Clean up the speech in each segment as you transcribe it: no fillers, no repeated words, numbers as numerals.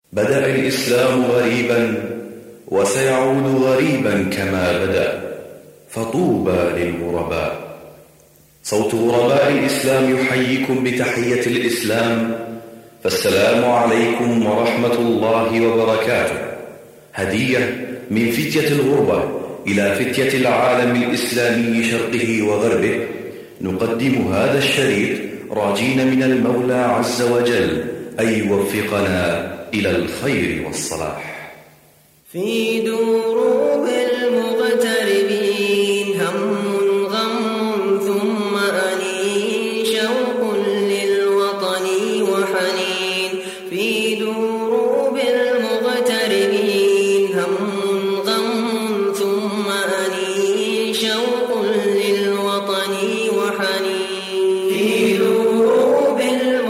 بدأ الإسلام غريبا وسيعود غريبا كما بدأ، فطوبى للغرباء. صوت غرباء الإسلام يحييكم بتحية الإسلام، فالسلام عليكم ورحمة الله وبركاته. هدية من فتية الغربة إلى فتية العالم الإسلامي شرقه وغربه. نقدم هذا الشريط راجين من المولى عز وجل أن يوفقنا إلى الخير والصلاح. في دروب المغتربين هم غم ثم أنين، شوق للوطن وحنين. في دروب المغتربين هم غم ثم أنين، شوق للوطن وحنين. في دروب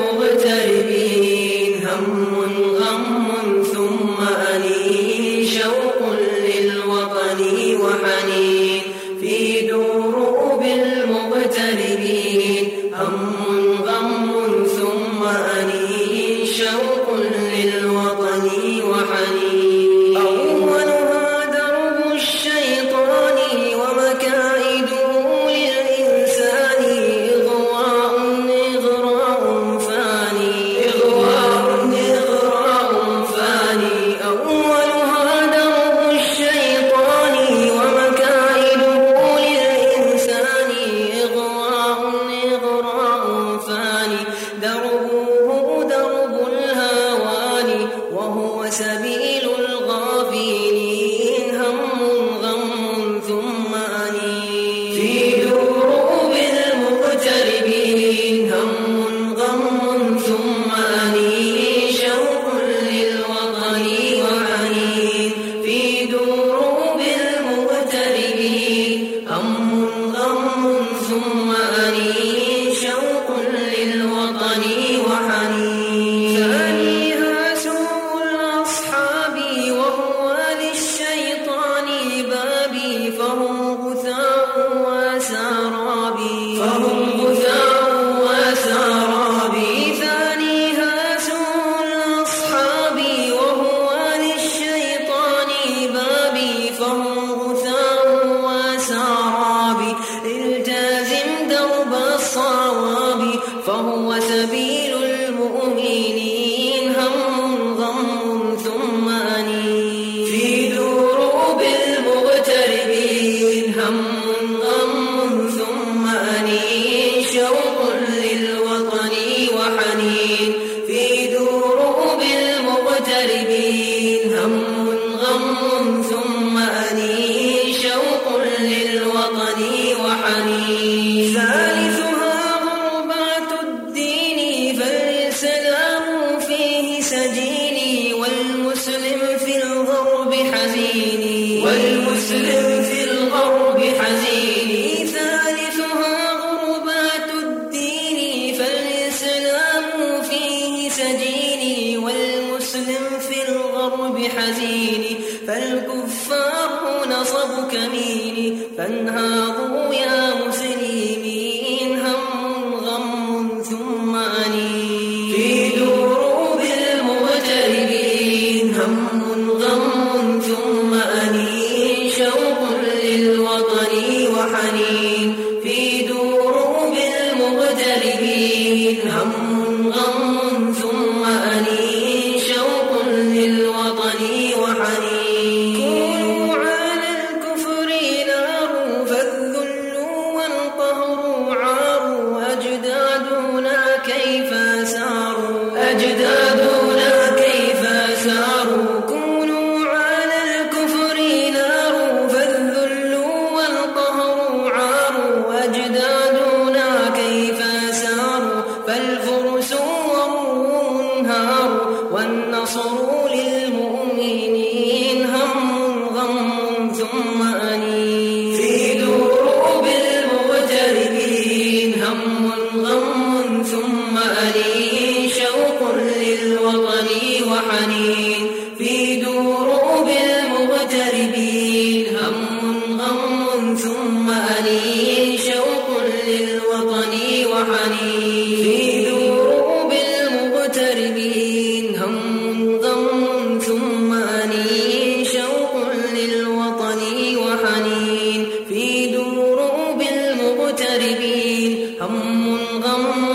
المغتربين هم غم ثم أنين، شوق للوطن وحنين. في دروب المغتربين هم غم ثم أنين، شوق للوطن وحنين. أولها درب الشيطان ومكائده للإنسان، إغواء إغراء فاني، إغواء إغراء فاني. أولها درب الشيطان ومكائده للإنسان، إغواء إغراء فاني. دربه درب الهوان وهو سبيل الغافلين، هم غم ثم أنين. في دروب المغتربين هم غم ثم أنين، شوق للوطن وحنين. في دروب المغتربين هم غم ثم أنين، شوق للوطن وحنين. ثانيها سوء الأصحاب وهو للشيطان بابي، فهم غثاء وسرابي، فهم غثاء وسرابي. ثانيها سوء الأصحاب وهو للشيطان بابي، فهم غثاء وسرابي. التزم درب الصواب فهو سبيل المؤمنين، هم غم ثم أنين. في دروب المغتربين هم غم ثم أنين، شوق للوطن وحنين. في دروب المغتربين هم غم ثم أنين، شوق للوطن وحنين. ثالثها غربات الدين فالسلام فيه سجيني، والمسلم في الغرب حزيني، والمسلم في الغرب حزيني. ثالثها غربات الدين فالإسلام فيه سجيني، والمسلم في الغرب حزيني. فالكفار نصب كميني، فانهاضوا يا مسلمين، هم غم ثم أنين. في دروب المغتربين هم غم ثم أنين، شوق للوطن وحنين. في دروب المغتربين هم غم ثم أنين، شوق للوطن وحنين. كونوا على الكفر نار فالذل والقهر عار، أجدادنا كيف ساروا، أجدادنا كيف ساروا. كونوا على الكفر نار فالذل والقهر عار، أجدادنا كيف ساروا. فالفرس والروم نار والنصر للمؤمنين، هم غم ثم أنين. في دروب المغتربين هم غم ثم أنين، شوق للوطن وحنين. في دروب المغتربين هم غم ثم أنين، شوق للوطن وحنين. في دروب المغتربين هم غم هم غم